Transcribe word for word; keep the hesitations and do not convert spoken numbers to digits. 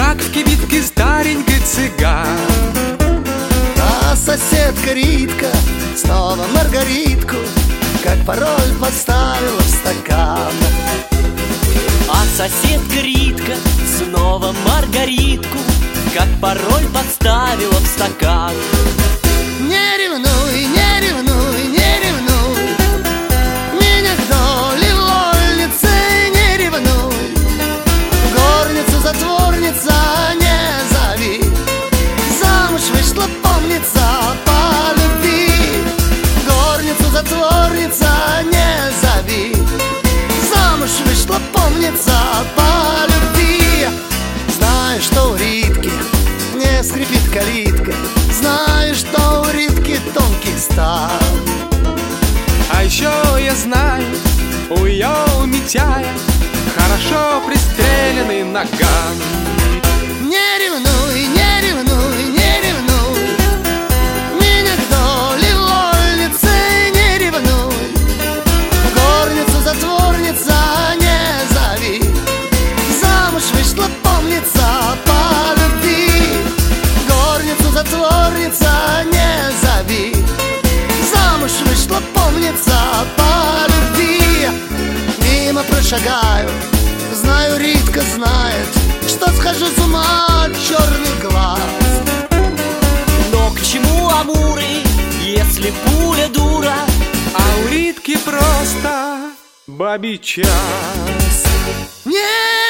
как в кибитке старенький цыган. А соседка Ритка снова Маргаритку как пароль поставила в стакан. А соседка Ритка снова Маргаритку как пароль поставила в стакан. Не ревнуй, не ревнуй, не ревнуй меня к доли вольницы, не ревнуй. Горницу затворница не зови, замуж вышла помница по любви. Горницу затворница не зови, замуж вышла помница по любви. Знаю, что у Ритки не скрипит калитка, знаю, что у Ритки тонкий стан. А еще я знаю, у ее у Митяя хорошо пристреленный наган. Не ревнуй, не ревнуй, не ревнуй меня к доле вольницы, не ревнуй. Горницу затворница не зови, замуж вышла помница по любви. Горницу затворница не зови, замуж вышла помница по любви. Мимо прошагаю, знаю, Ритка знает, что схожу с ума от черных глаз. Но к чему амуры, если пуля дура? А у Ритки просто бабий час. Не